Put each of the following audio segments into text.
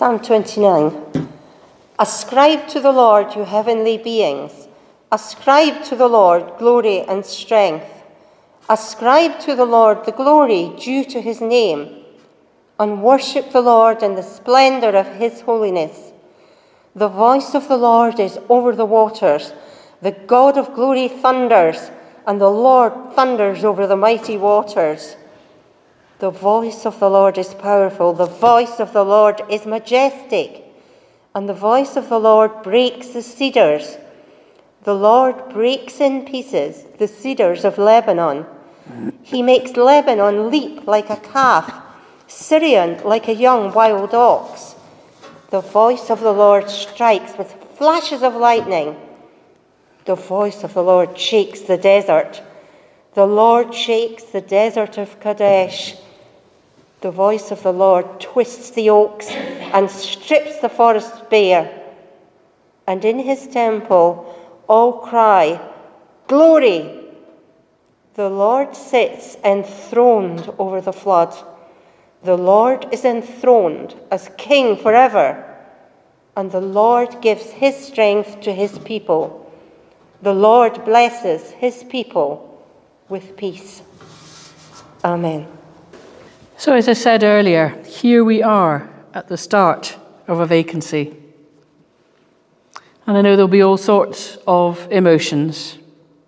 Psalm 29. Ascribe to the Lord, you heavenly beings. Ascribe to the Lord glory and strength. Ascribe to the Lord the glory due to his name. And worship the Lord in the splendor of his holiness. The voice of the Lord is over the waters. The God of glory thunders, and the Lord thunders over the mighty waters. The voice of the Lord is powerful. The voice of the Lord is majestic. And the voice of the Lord breaks the cedars. The Lord breaks in pieces the cedars of Lebanon. He makes Lebanon leap like a calf, Syrian like a young wild ox. The voice of the Lord strikes with flashes of lightning. The voice of the Lord shakes the desert. The Lord shakes the desert of Kadesh. The voice of the Lord twists the oaks and strips the forests bare. And in his temple all cry, "Glory!" The Lord sits enthroned over the flood. The Lord is enthroned as king forever. And the Lord gives his strength to his people. The Lord blesses his people with peace. Amen. So as I said earlier, here we are at the start of a vacancy. And I know there'll be all sorts of emotions.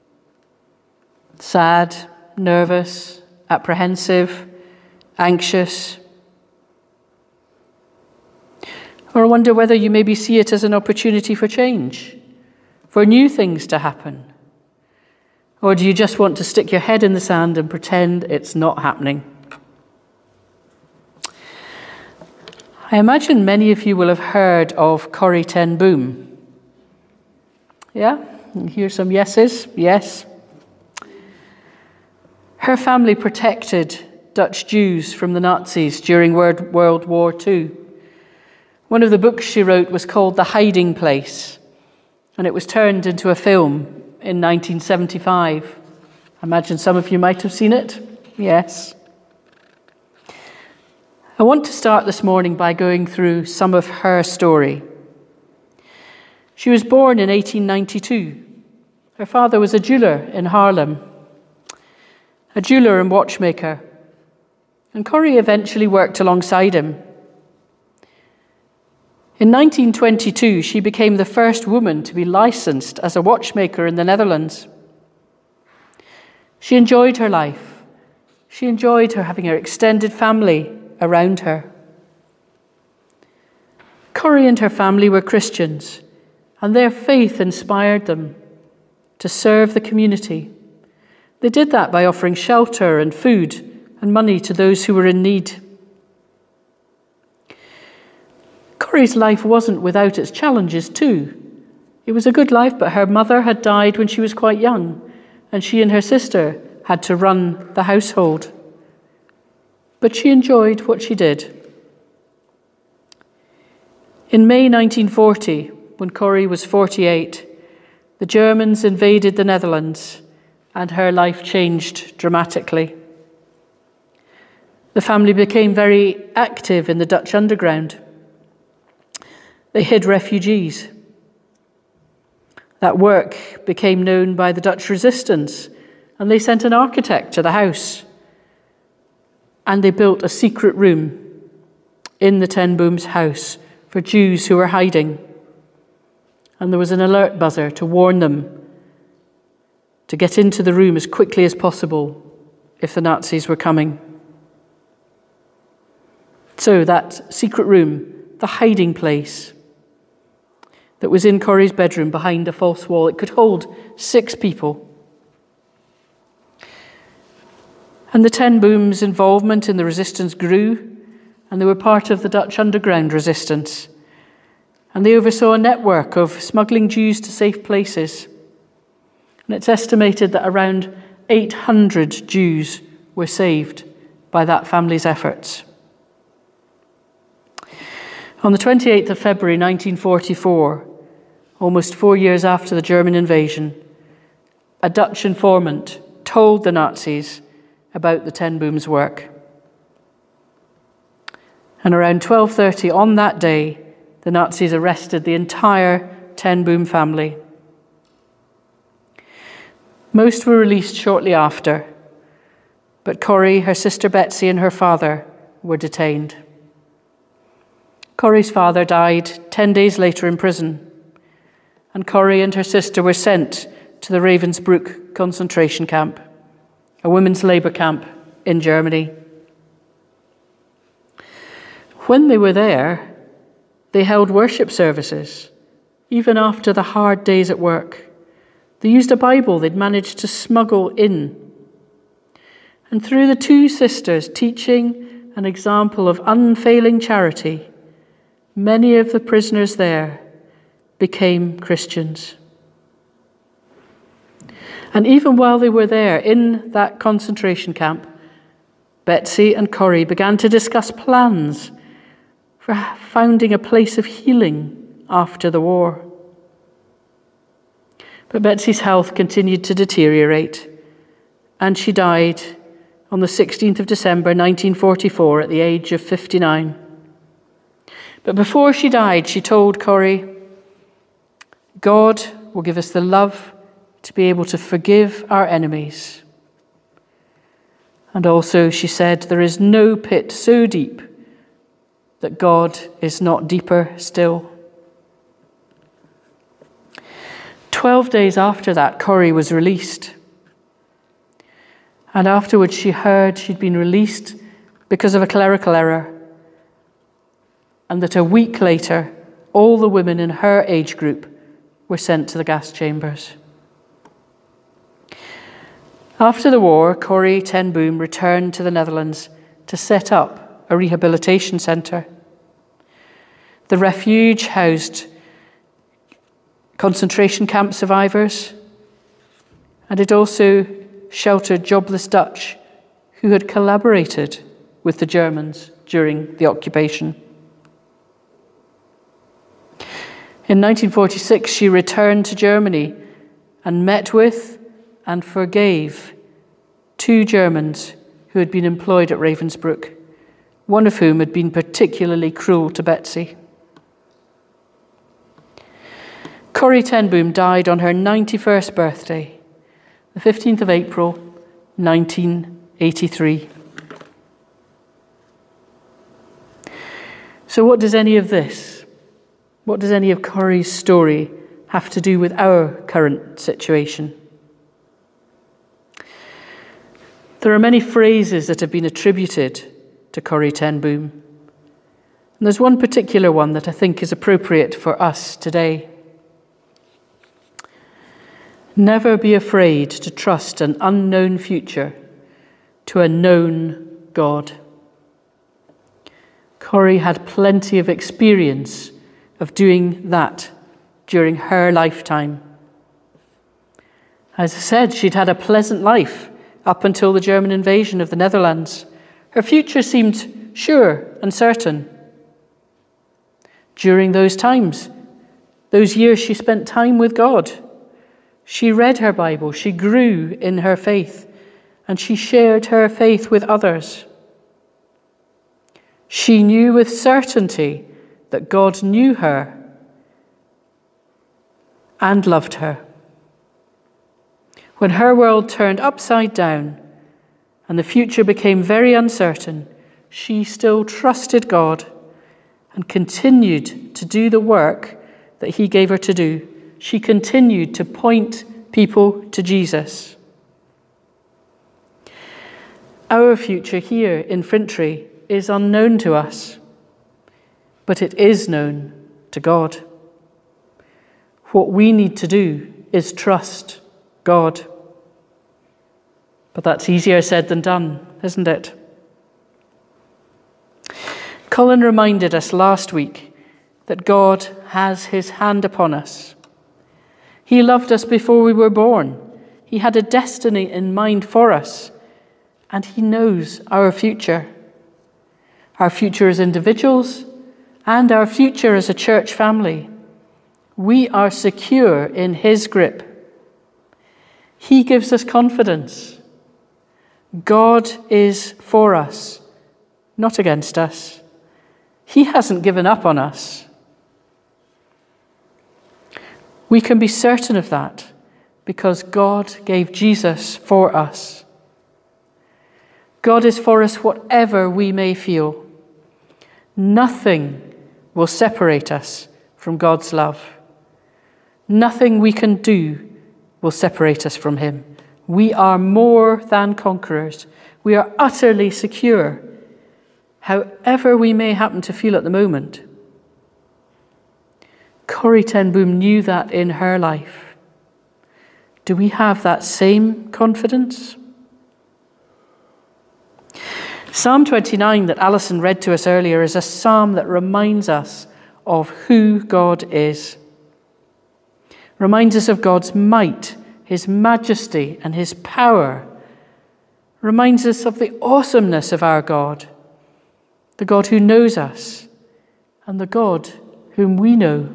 Sad, nervous, apprehensive, anxious. Or I wonder whether you maybe see it as an opportunity for change, for new things to happen. Or do you just want to stick your head in the sand and pretend it's not happening? I imagine many of you will have heard of Corrie ten Boom. Yeah? You hear some yeses? Yes. Her family protected Dutch Jews from the Nazis during World War II. One of the books she wrote was called The Hiding Place, and it was turned into a film in 1975. I imagine some of you might have seen it. Yes. I want to start this morning by going through some of her story. She was born in 1892. Her father was a jeweler in Haarlem, a jeweler and watchmaker, and Corrie eventually worked alongside him. In 1922, she became the first woman to be licensed as a watchmaker in the Netherlands. She enjoyed her life. She enjoyed having her extended family around her. Corrie and her family were Christians, and their faith inspired them to serve the community. They did that by offering shelter and food and money to those who were in need. Corrie's life wasn't without its challenges too. It was a good life, but her mother had died when she was quite young, and she and her sister had to run the household. But she enjoyed what she did. In May 1940, when Corrie was 48, the Germans invaded the Netherlands, and her life changed dramatically. The family became very active in the Dutch underground. They hid refugees. That work became known by the Dutch resistance, and they sent an architect to the house. And they built a secret room in the ten Boom's house for Jews who were hiding. And there was an alert buzzer to warn them to get into the room as quickly as possible if the Nazis were coming. So that secret room, the hiding place that was in Corrie's bedroom behind a false wall, it could hold 6 people. And the ten Boom's involvement in the resistance grew, and they were part of the Dutch underground resistance. And they oversaw a network of smuggling Jews to safe places. And it's estimated that around 800 Jews were saved by that family's efforts. On the 28th of February 1944, almost 4 years after the German invasion, a Dutch informant told the Nazis about the ten Boom's work. And around 12:30 on that day, the Nazis arrested the entire Ten Boom family. Most were released shortly after, but Corrie, her sister Betsy, and her father were detained. Corrie's father died 10 days later in prison, and Corrie and her sister were sent to the Ravensbrück concentration camp, a women's labour camp in Germany. When they were there, they held worship services, even after the hard days at work. They used a Bible they'd managed to smuggle in. And through the two sisters teaching an example of unfailing charity, many of the prisoners there became Christians. And even while they were there in that concentration camp, Betsy and Corrie began to discuss plans for founding a place of healing after the war. But Betsy's health continued to deteriorate, and she died on the 16th of December 1944 at the age of 59. But before she died, she told Corrie, "God will give us the love to be able to forgive our enemies." And also she said, "There is no pit so deep that God is not deeper still." 12 days after that, Corrie was released. And afterwards she heard she'd been released because of a clerical error, and that a week later, all the women in her age group were sent to the gas chambers. After the war, Corrie ten Boom returned to the Netherlands to set up a rehabilitation centre. The refuge housed concentration camp survivors, and it also sheltered jobless Dutch who had collaborated with the Germans during the occupation. In 1946, she returned to Germany and met with and forgave 2 Germans who had been employed at Ravensbrück, one of whom had been particularly cruel to Betsy. Corrie ten Boom died on her 91st birthday, the 15th of April, 1983. So what does any of this, what does any of Corrie's story have to do with our current situation? There are many phrases that have been attributed to Corrie ten Boom. And there's one particular one that I think is appropriate for us today. Never be afraid to trust an unknown future to a known God. Corrie had plenty of experience of doing that during her lifetime. As I said, she'd had a pleasant life up until the German invasion of the Netherlands. Her future seemed sure and certain. During those times, those years she spent time with God. She read her Bible, she grew in her faith, and she shared her faith with others. She knew with certainty that God knew her and loved her. When her world turned upside down and the future became very uncertain, she still trusted God and continued to do the work that He gave her to do. She continued to point people to Jesus. Our future here in Fintry is unknown to us, but it is known to God. What we need to do is trust God. But that's easier said than done, isn't it? Colin reminded us last week that God has His hand upon us. He loved us before we were born. He had a destiny in mind for us, and He knows our future as individuals, and our future as a church family. We are secure in His grip. He gives us confidence. God is for us, not against us, He hasn't given up on us. We can be certain of that because God gave Jesus for us. God is for us whatever we may feel. Nothing will separate us from God's love. Nothing we can do will separate us from him. We are more than conquerors. We are utterly secure, however we may happen to feel at the moment. Corrie ten Boom knew that in her life. Do we have that same confidence? Psalm 29 that Alison read to us earlier is a psalm that reminds us of who God is. Reminds us of God's might, his majesty, and his power. Reminds us of the awesomeness of our God, the God who knows us, and the God whom we know.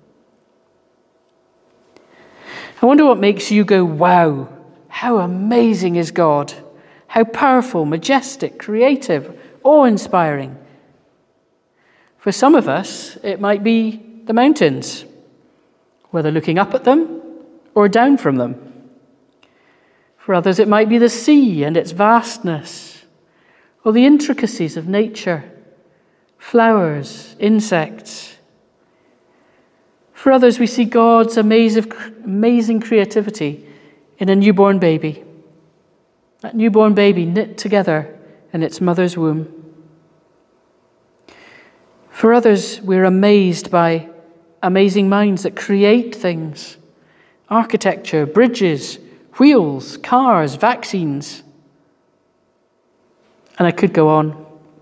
I wonder what makes you go, wow, how amazing is God? How powerful, majestic, creative, awe-inspiring. For some of us, it might be the mountains, whether looking up at them or down from them. For others, it might be the sea and its vastness, or the intricacies of nature, flowers, insects. For others, we see God's amazing creativity in a newborn baby. That newborn baby knit together in its mother's womb. For others, we're amazed by amazing minds that create things. Architecture, bridges, wheels, cars, vaccines. And I could go on.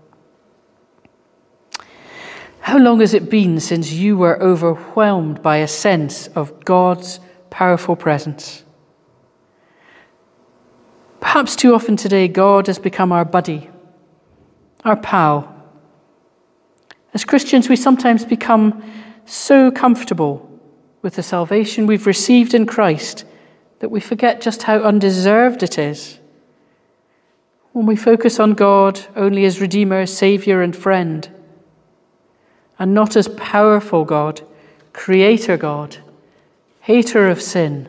How long has it been since you were overwhelmed by a sense of God's powerful presence? Perhaps too often today, God has become our buddy, our pal. As Christians, we sometimes become so comfortable with the salvation we've received in Christ that we forget just how undeserved it is. When we focus on God only as Redeemer, Saviour, and Friend, and not as powerful God, Creator God, hater of sin.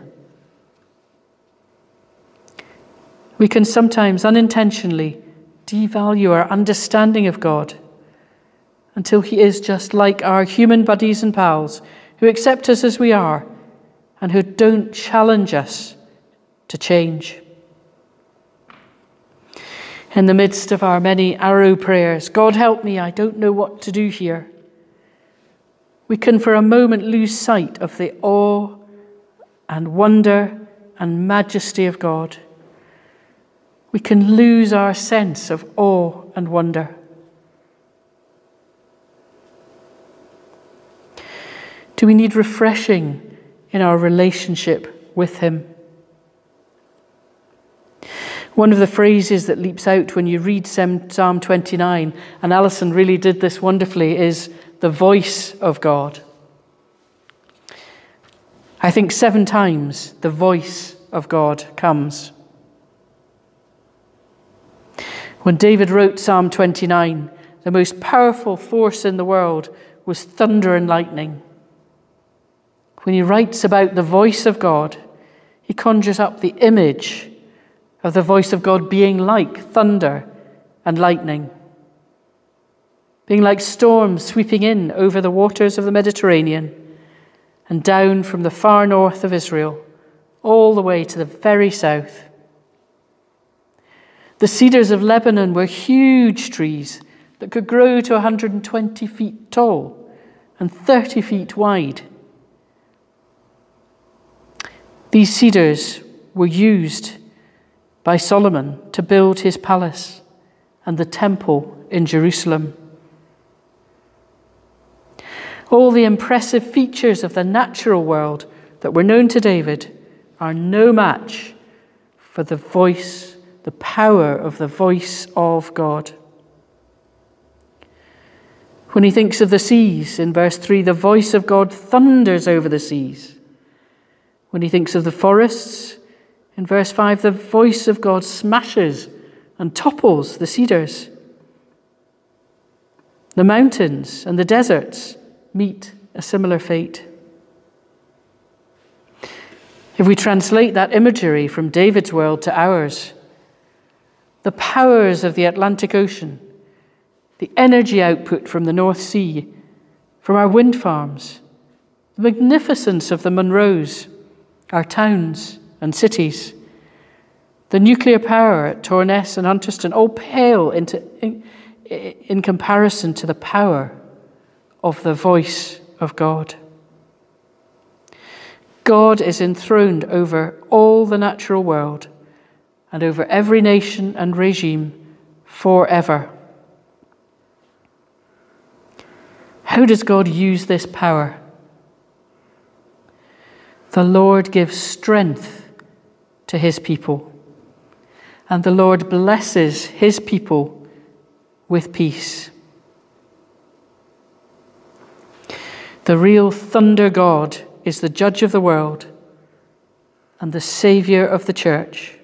We can sometimes unintentionally devalue our understanding of God until he is just like our human buddies and pals who accept us as we are and who don't challenge us to change. In the midst of our many arrow prayers, God help me, I don't know what to do here, we can for a moment lose sight of the awe and wonder and majesty of God. We can lose our sense of awe and wonder. Do we need refreshing in our relationship with him? One of the phrases that leaps out when you read Psalm 29, and Alison really did this wonderfully, is the voice of God. I think 7 times the voice of God comes. When David wrote Psalm 29, the most powerful force in the world was thunder and lightning. When he writes about the voice of God, he conjures up the image of the voice of God being like thunder and lightning, being like storms sweeping in over the waters of the Mediterranean and down from the far north of Israel all the way to the very south. The cedars of Lebanon were huge trees that could grow to 120 feet tall and 30 feet wide. These cedars were used by Solomon to build his palace and the temple in Jerusalem. All the impressive features of the natural world that were known to David are no match for the voice, the power of the voice of God. When he thinks of the seas, in verse 3, the voice of God thunders over the seas. When he thinks of the forests, in verse 5, the voice of God smashes and topples the cedars. The mountains and the deserts meet a similar fate. If we translate that imagery from David's world to ours, the powers of the Atlantic Ocean, the energy output from the North Sea, from our wind farms, the magnificence of the Munros, our towns and cities, the nuclear power at Torness and Hunterston all pale in comparison to the power of the voice of God. God is enthroned over all the natural world and over every nation and regime forever. How does God use this power? The Lord gives strength to his people, and the Lord blesses his people with peace. The real thunder God is the judge of the world and the Saviour of the church.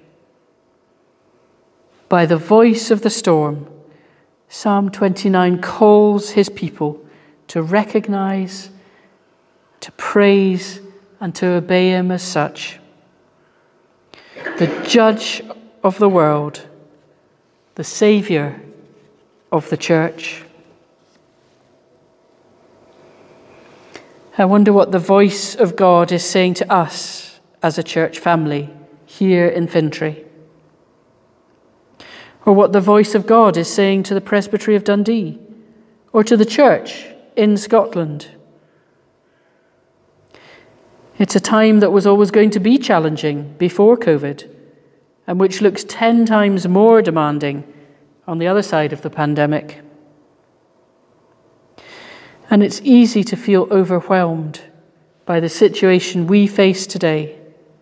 By the voice of the storm, Psalm 29 calls his people to recognize, to praise, and to obey him as such. The judge of the world, the Saviour of the church. I wonder what the voice of God is saying to us as a church family here in Fintry. Or what the voice of God is saying to the Presbytery of Dundee, or to the church in Scotland. It's a time that was always going to be challenging before COVID, and which looks 10 times more demanding on the other side of the pandemic. And it's easy to feel overwhelmed by the situation we face today.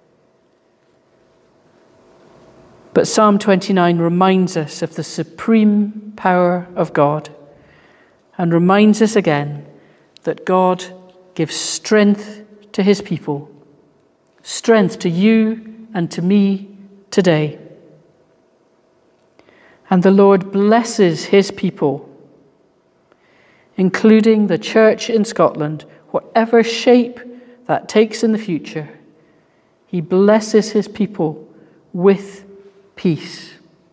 But Psalm 29 reminds us of the supreme power of God, and reminds us again that God gives strength to his people, strength to you and to me today. And the Lord blesses his people, including the church in Scotland, whatever shape that takes in the future. He blesses his people with peace.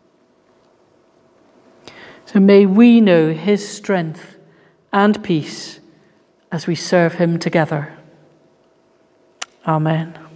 So may we know his strength and peace as we serve him together. Amen.